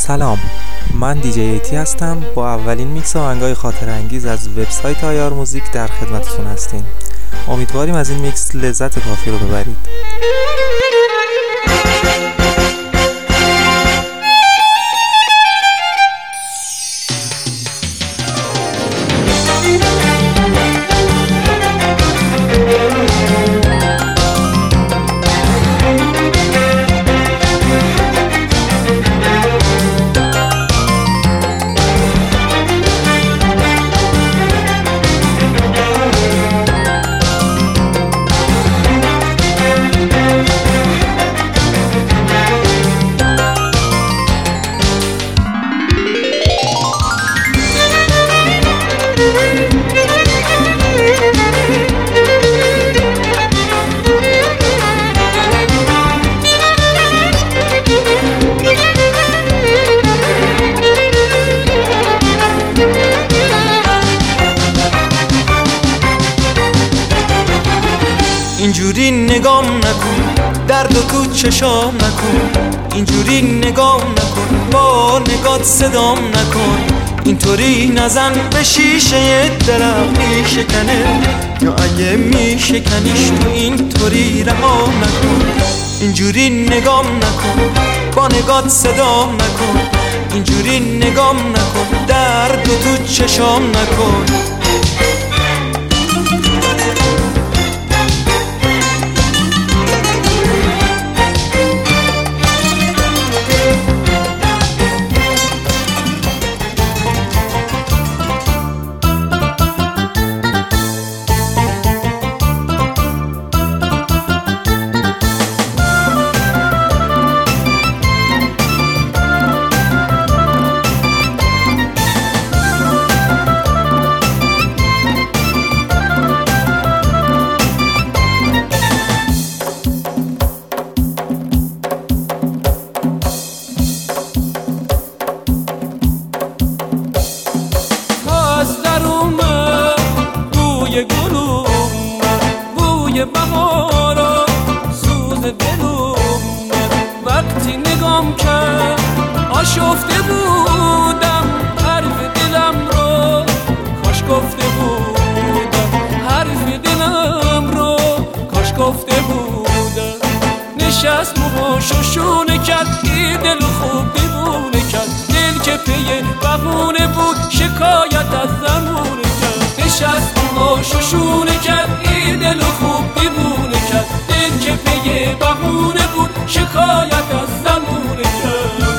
سلام، من دیجی ایتی هستم. با اولین میکس آهنگای خاطره انگیز از وبسایت آیار موزیک در خدمتتون هستیم. امیدواریم از این میکس لذت کافی رو ببرید. اینجوری نگام نکن، درد و تو چشام نکن. اینجوری نگام نکن، با نگات صدام نکن. اینطوری نزن به شیشه درخت میشکنه، یا اگه میشکنیش تو اینطوری رها نکن. اینجوری نگام نکن، با نگات صدام نکن. اینجوری نگام نکن، درد و تو چشام نکن. بوی بهارا سوز دلم وقتی نگام کرد آشفته بودم حرف دلم رو کاش گفته بودم. حرف دلم رو کاش گفته بودم. نشست موهاش و شونه کرد، این دل خوب دیوونه کرد. دل که پی بهونه بود شکایت از زمونه کرد. نشست موهاش و شونه کرد، این دل خوب دیوونه کرد. دل که پی بهونه بود شکایت از زمونه کرد.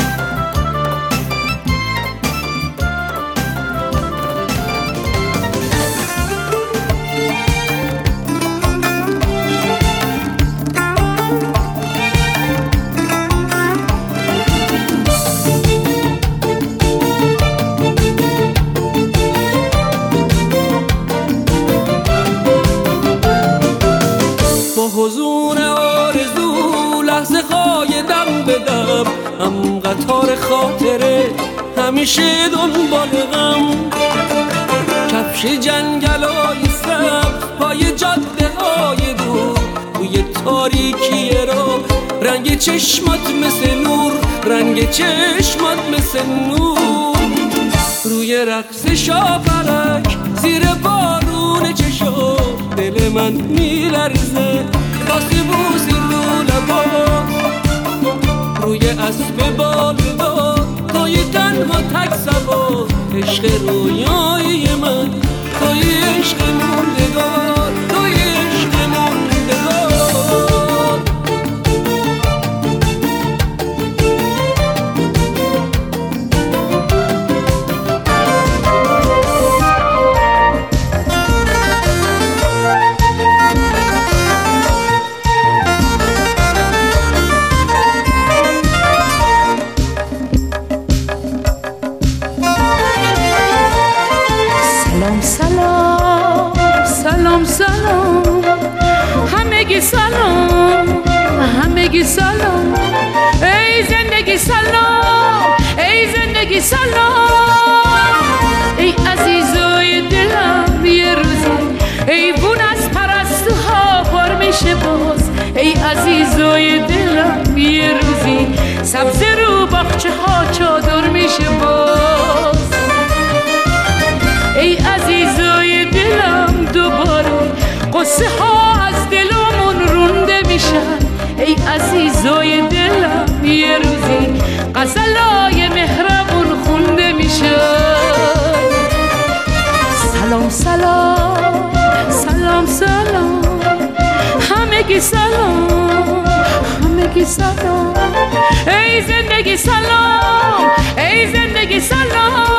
حضور آرزو لحظه های دم به دم، هم قطار خاطره همیشه دنبال غم. کفش جنگلای سبز پای جاده های دور، روی تاریکی رو رنگ چشمات مثل نور، رنگ چشمات مثل نور. روی رقص شاپرک زیر بارون چشم دل من میلرزه، باسی بوسی رو لبا. روی اسب بالدار توی تنها تک سوار، عشق رویای من توی عشق موندگار، توی عشق موندگار. سلام سلام همگی سلام، همگی سلام. ای زندگی سلام، ای زندگی سلام. ای عزیزای دلم یه روزی ایوون از پرستوها پر میشه باز. ای عزیزای دلم یه روزی سبز رو باغچه ها یه روزی غزلای مهربون خونده میشه. سلام سلام سلام سلام همگی سلام همگی سلام ای زندگی سلام ای زندگی سلام.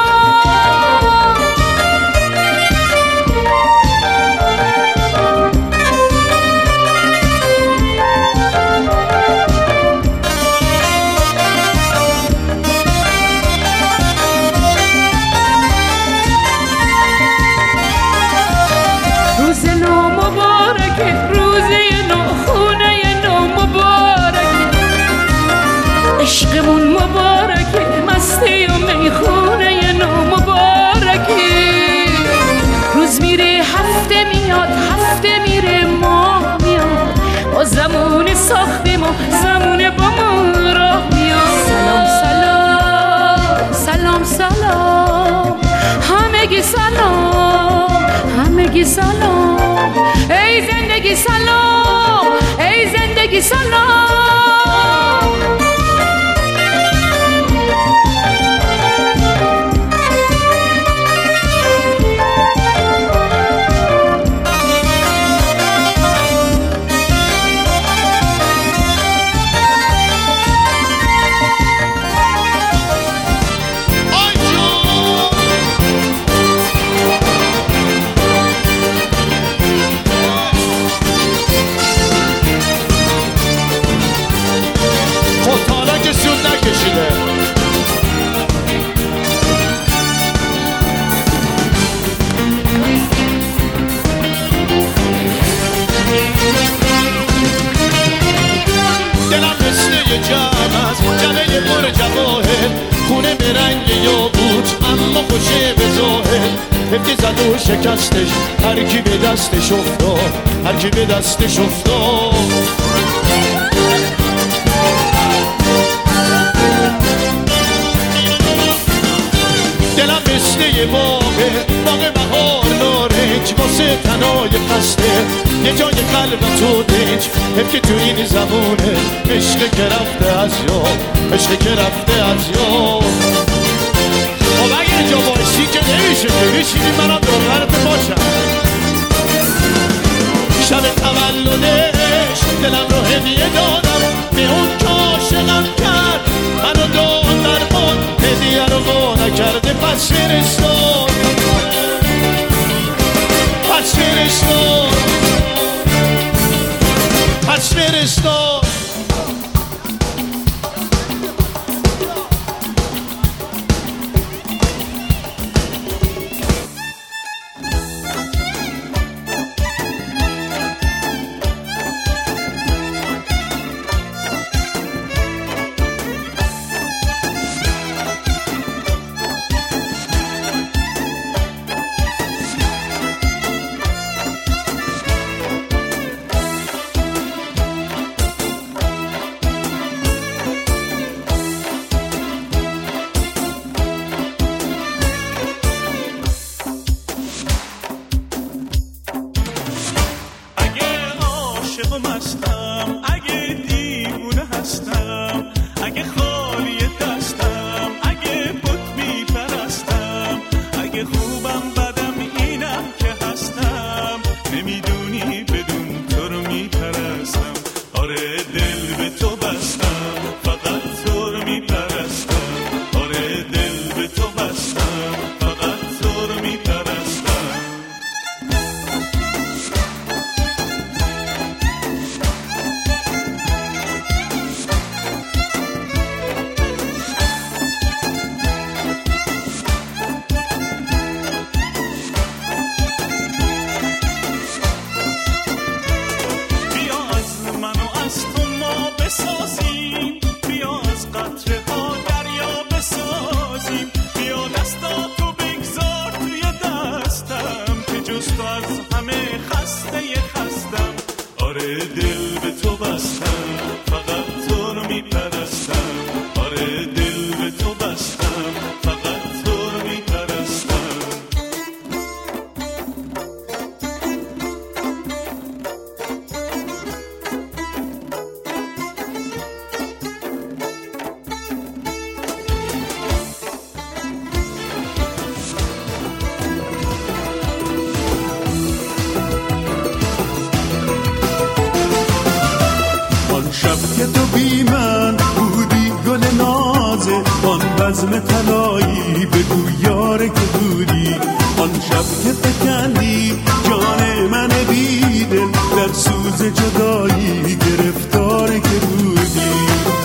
روز نو مبارکه روزه نو خونه نو مبارکه عشقمون مبارکه مستی و میخونه نو مبارکه. روز میره هفته میاد هفته میره ماه میاد با زمان ساختیم و زمان با ما راه میاد. سلام سلام سلام سلام همگی سلام همگی سلام ای زندگی سلام ای زندگی سلام. هفته زد و شکستش هر کی به دستش افتاد هر کی به دستش افتاد. دلم مثل یه باغ بهار نارنج واسه تنای خسته یه جای قلب تو دنج. حیف که تو این زمونه عشق که رفته از یاد عشق که رفته از یاد. خب اگه اینجا بایستی که نمیشه که بشینی منم دوربرت باشم. شب تولدش دلم رو هدیه دادم به اون که عاشقم کرد منو داد درمان هدیه رو با نکرده پس فرستاد پس فرستاد پس فرستاد. بزم طلایی بگو یار که بودی آن شب که فکندی جان من بیدل در سوز جدایی گرفتار که بودی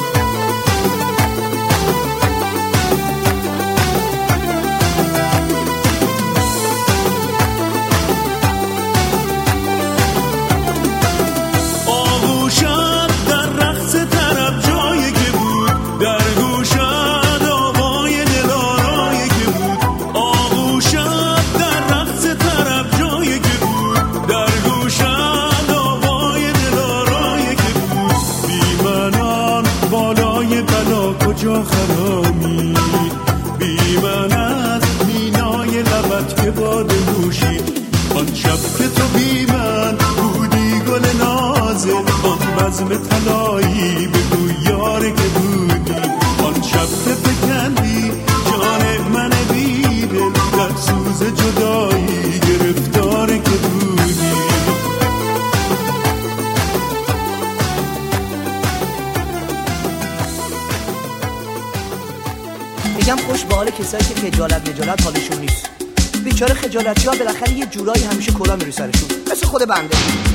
کجا خرامی بی من از مینای لبت که باده نوشی آن شب که تو بی من بودی گل نازه آن بزم طلایی بگو یار که بودی آن شب که فکندی جان من بیدل در سوز جدایی گرفتار که بودی میگم خوش به حال کسایی که خجالت حالشون نیست. بیچاره خجالتی‌ها بالاخره یه جورایی همیشه کلا میره سرشون، مثل خود بنده.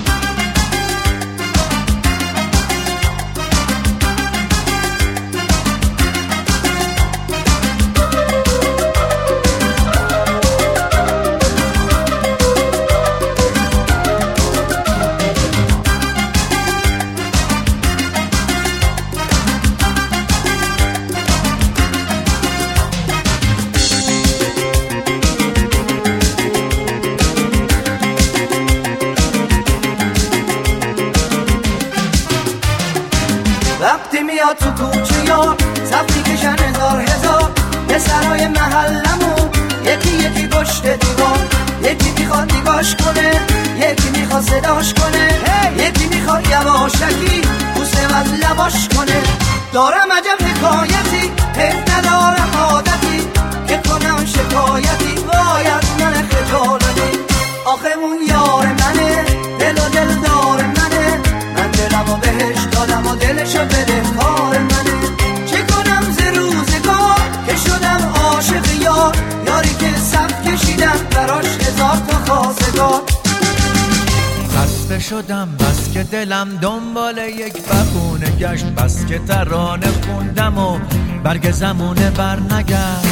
وقتی میاد تو کوچه یا صفی کشن هزار یه سرای محلمون یکی پشت دیوار یکی میخواد نگاش کنه یکی میخواد صداش کنه یکی میخواد یواشکی بوسه از لباش کنه دارم عجب حکایتی حیف ندارم عادتی که کنم شکایتی وای از من خجالتی آخه اون یار منه دل و دل دار منه من دلمو بهش دادم و دلشو بده کار منه چه کنم ز روزگار که شدم عاشق یاری که صف کشیدم براش هزار تا خواستگار خسته شدم بس که دلم دنبال یک بهونه گشت بس که ترانه خوندم و برگ زمونه برنگشت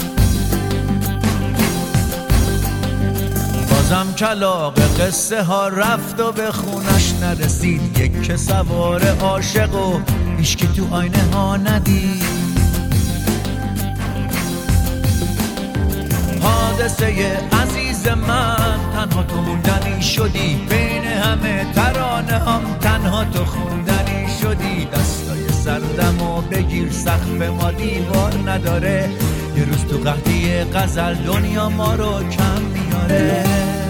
بازم کلاغ قصه ها رفت و به خونش نرسید یک که سوار عاشق و هیچ که تو آینه ها ندید حادثه عزیز من تنها تو موندنی شدی بین همه ترانه هم تنها تو خوندنی شدی دستای سردم و بگیر سقف ما دیوار نداره یه روز تو قحطی غزل دنیا ما رو کم میاره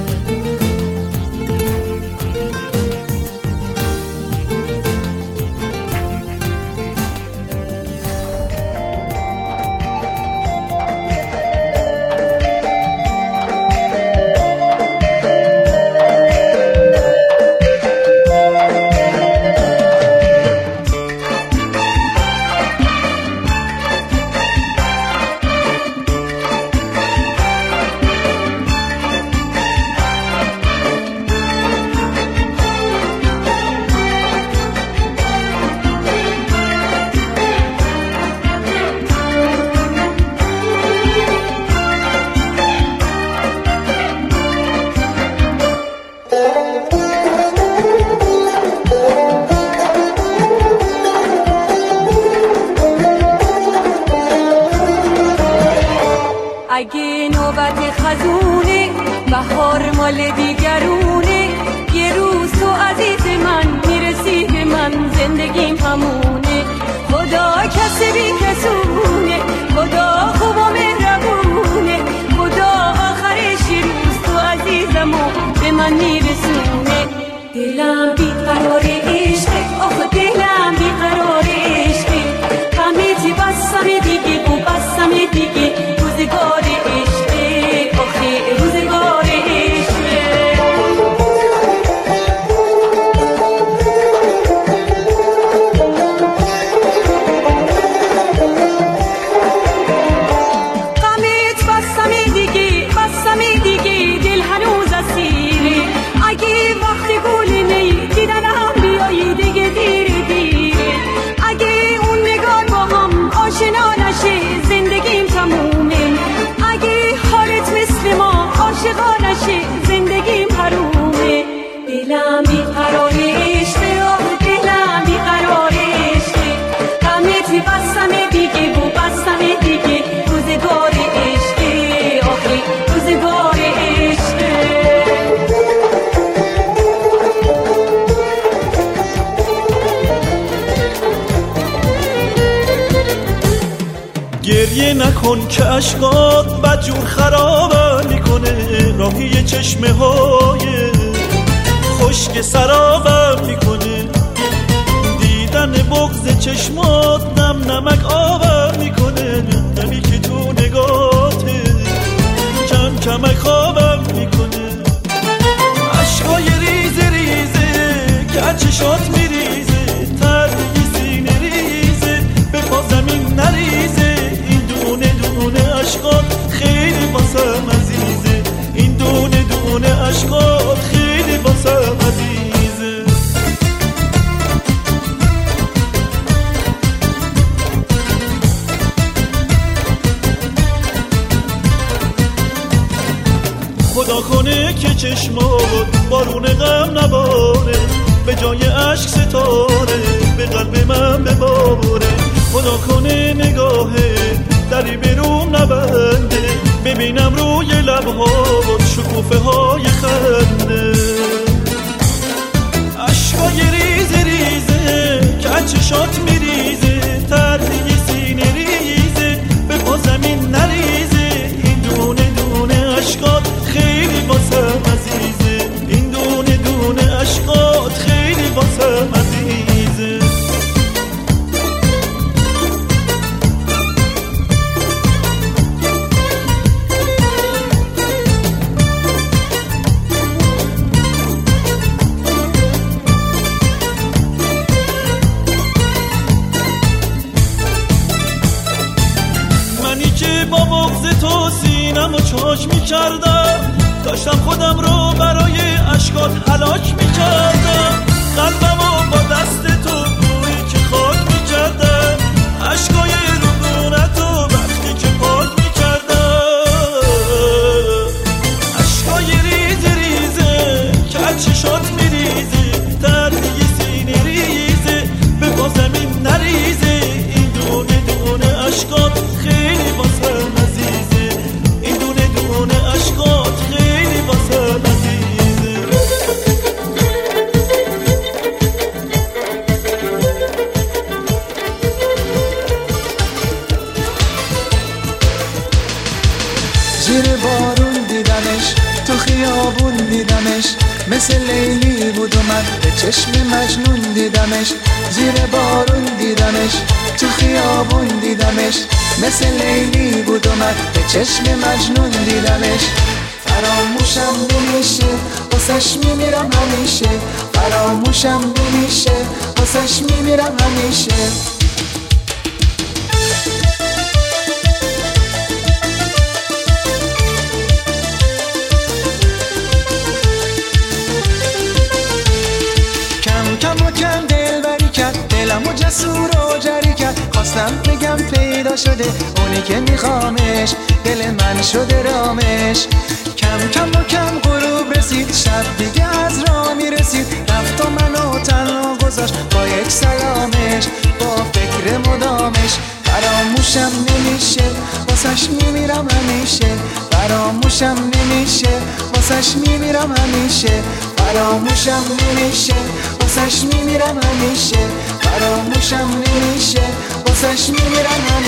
اگه نوبت خزونه بهار مال دیگرونه یه روز تو عزیز من میرسی به من زندگیم همونه خدا کسی بی کسونه خدا خوب و مهربونه خدا آخرش یه روز تو عزیزمو به من میرسونه دلم بیقرار عشقه آخه دلم بیقرار عشقه همه چی بسم دیگه و بسم دیگه روزگار عشقه آخه روزگار عشقه گریه نکن که عشقات بدجور خرابم میکنه، راهی چشمه های خشک سرابم میکنه، دیدن بغض چشمات نم نمک آبم میکنه، نمی که تو نگاته کم کمک خوابم میکنه، عشقای ریزه ریزه که چشات میریزه، تردی سینه ریزه به پا زمین نریزه، این دونه دونه عشقات خیلی واسم عزیزه، این دونه دونه عشقات خیلی واسم عزیزه. خدا کنه که چشمات بارون غم نباره، به جای عشق ستاره به قلب من بباره، خدا کنه نگاهه دری بیرون نبنده، ببینم روی لبهات شکوفه های خنده، عشقای ریزه ریزه که چشات میریزه، تردی سینه ریزه به پا زمین نریزه، این دونه دونه عشقات خیلی واسم عزیزه، این دونه دونه عشقات خیلی واسم عزیزه. منی که با بغض تو سینمو چاک میکردم، داشتم خودم رو برای عشقات هلاک میکردم، قلبمو با دست تو بویی که خاک میکردم، عشقای رودونتو وقتی که پاک میکردم، عشقای ریزه ریزه که چشات میریزه، تردی سینه ریزه به پا زمین نریزه، این دونه دونه عشقات خیلی واسم عزیزه، این دونه دونه عشقات خیلی واسم عزیزه. زیر بارون دیدمش، تو خیابون دیدمش، مثل لیلی بود اومد به چشم مجنون دیدمش، زیر بارون دیدمش، تو خیابون دیدمش، مثل لیلی بود اومد به چشم مجنون دیدمش، فراموشم نمیشه واسش میمیرم همیشه، فراموشم نمیشه واسش میمیرم همیشه. کم و کم دلبری کرد، دلمو جسور و جری کرد، خواستم بگم پیدا شده اونی که میخوامش، دل من شده رامش، کم و کم غروب رسید، شب دیگه از راه میرسید، رفت و منو تنها گذاشت با یک سلامش، با فکر مدامش، فراموشم نمیشه واسش میمیرم همیشه، فراموشم نمیشه واسش میمیرم همیشه، فراموشم نمیشه واسش میمیرم همیشه، فراموشم نمیشه واسش میمیرم همیشه.